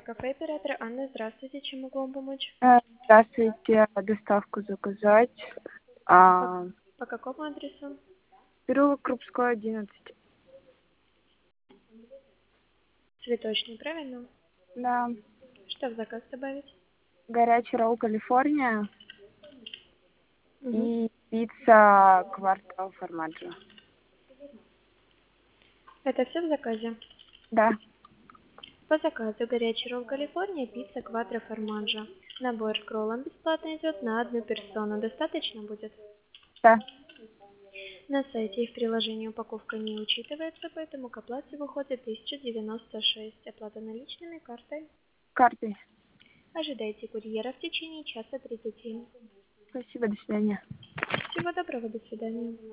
кафе оператора Анна, здравствуйте, чем могу вам помочь? Здравствуйте, доставку заказать. По какому адресу? Переулок Крупской, 11. Цветочный, правильно? Да. Что в заказ добавить? Горячий ролл Калифорния Угу. и пицца квартал формаджо. Это все в заказе? Да. По заказу горячий ролл Калифорния, пицца квадро формаджо. Набор к роллам бесплатно идет на одну персону. Достаточно будет? Да. На сайте и в приложении упаковка не учитывается, поэтому к оплате выходит 1096. Оплата наличными, картой. Картой. Ожидайте курьера в течение часа 30. Спасибо, до свидания. Всего доброго, до свидания.